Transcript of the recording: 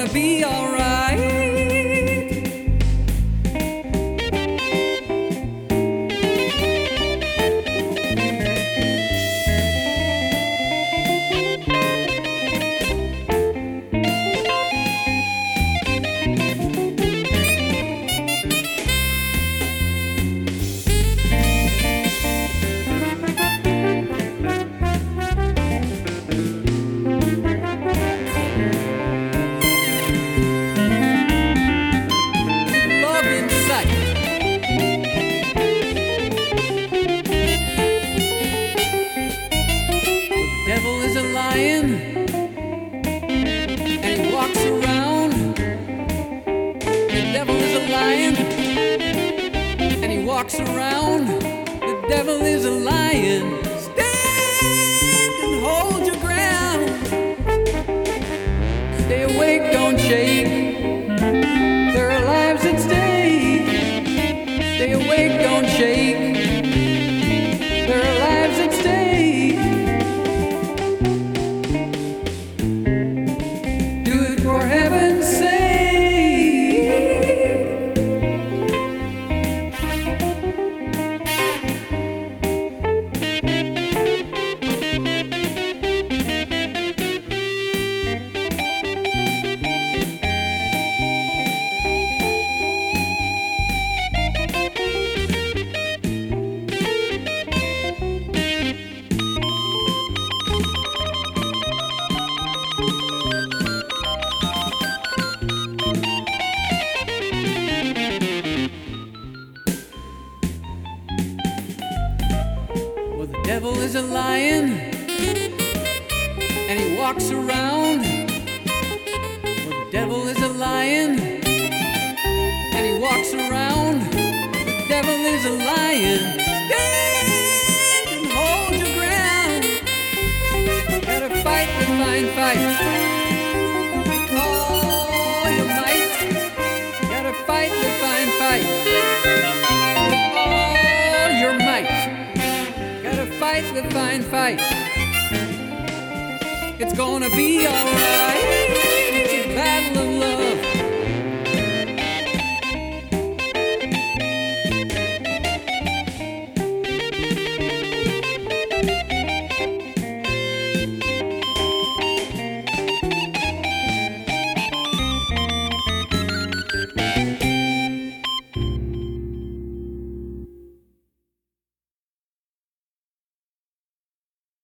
gonna be alright. And he walks around. The devil is a lion, and he walks around. The devil is a lion. Stand and hold your ground. Stay awake, don't shake. There are lives at stake. Stay awake, don't shake. There are lives at stake. For heaven's sake. Well, the devil is a lion, and he walks around. Well, the devil is a lion, and he walks around. The devil is a lion. Stand and hold your ground. Gotta fight the fine fight. All your might. Gotta fight the fine fight. All your might. Fight the fine fight. It's gonna be alright. It's a battle of love.